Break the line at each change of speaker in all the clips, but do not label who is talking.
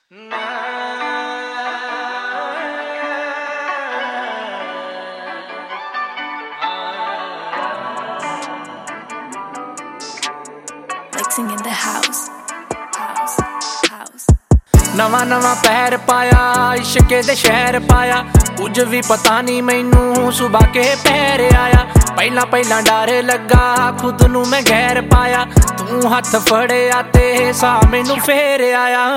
Mixing in the house.
ਨਵਾਂ ਨਵਾਂ ਪੈਰ ਪਾਇਆ ਇਸ਼ਕੇ ਦੇ ਸ਼ਹਿਰ ਪਾਇਆ ਕੁਝ ਵੀ ਪਤਾ ਨਹੀਂ ਮੈਨੂੰ ਸੁਬਾ ਕੇ ਪੈਰ ਆਇਆ ਪਹਿਲਾਂ ਡਰ ਲੱਗਾ ਖੁਦ ਨੂੰ ਮੈਂ ਗੈਰ ਪਾਇਆ ਤੂੰ ਹੱਥ ਫੜਿਆ ਤੇ ਸਾਹ ਮੈਨੂੰ ਫੇਰ ਆਇਆ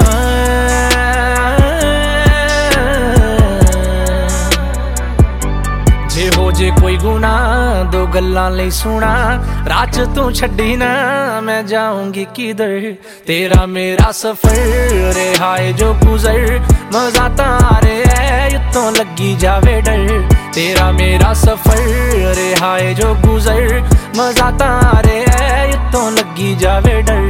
ਜੇ ਹੋ ਜੇ ਕੋਈ ਗੁਨਾਹ ਦੋ ਗੱਲਾਂ ਲਈ ਸੁਣਾ ਰਾਤ ਤੂੰ ਛੱਡੀ ਨਾ मैं जाऊंगी किधर तेरा मेरा सफर रहा है जो गुजर मजा तारे है युत्तों लगी जावे डर तेरा मेरा सफर रहा है जो गुजर मजा तारे है युत्तों लगी जावे डर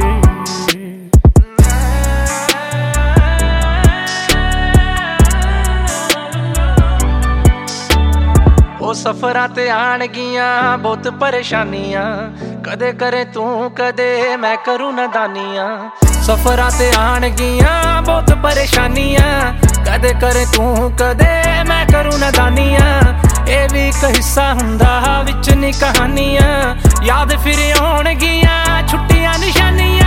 सफरां ते आणगियां बहुत परेशानियां कदे करे तू कदे मैं करूं नादानियां सफरां ते आणगियां बहुत परेशानियां कदे करे तू कदे मैं करूं नादानियां ए भी एक हिस्सा हुंदा विच नी कहानियां याद फिर आउणगियां छुट्टियां निशानियां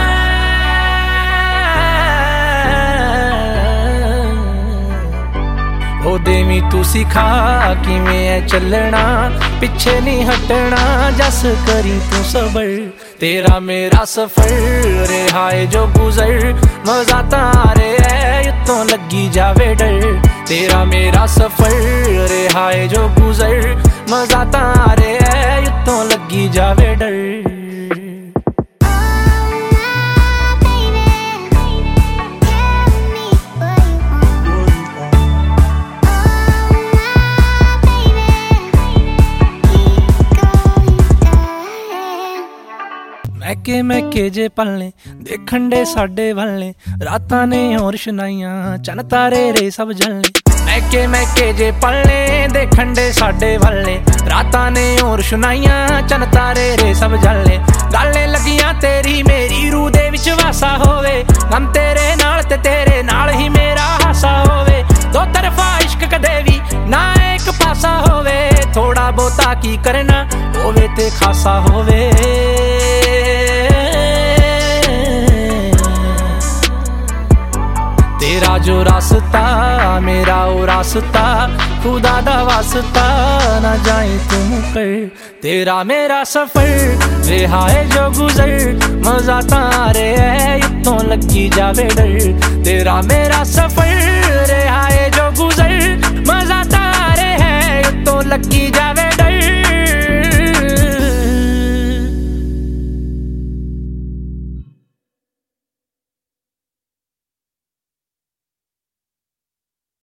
ओ देवी तू सिखा किवें चलना पिछे नहीं हटना जस करी तू सबर तेरा मेरा सफर रहा है जो गुजर मजा तारे है युत्तों लगी जावे डर तेरा मेरा सफर रहा है जो गुजर मजा तारे है युत्तों लगी जावे डर मैके जे पलने देखण दे साडे वलने रातां ने और शनाइयां चन तारे रे सब जलने मैके जे पलने देखण दे साडे वलने रातां ने और शनाइयां चन तारे रे सब जलने गाले लगियां तेरी मेरी रूह दे विच वासा होवे गम तेरे नाल ते तेरे नाल ही मेरा हासा होवे दो तरफा इश्क कदे भी ना एक पासा होवे थोड़ा बहुता की करना होवे ते खासा होवे तेरा जो रास्ता मेरा वो रास्ता खुदा दा वास्ता ना जाए तुम कर तेरा मेरा सफर रहा है जो गुजर मजा तारे है युत्तों लगी जावे डर तेरा मेरा सफर